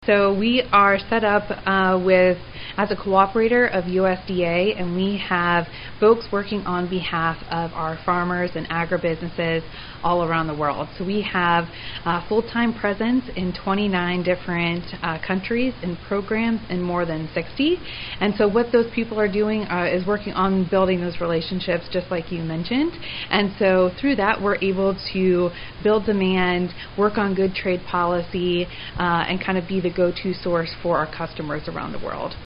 So we are set up as a cooperator of USDA, and we have folks working on behalf of our farmers and agribusinesses all around the world. So we have full-time presence in 29 different countries and programs in more than 60. And so what those people are doing is working on building those relationships, just like you mentioned. And so through that, we're able to build demand, work on good trade policy, and kind of be the go-to source for our customers around the world.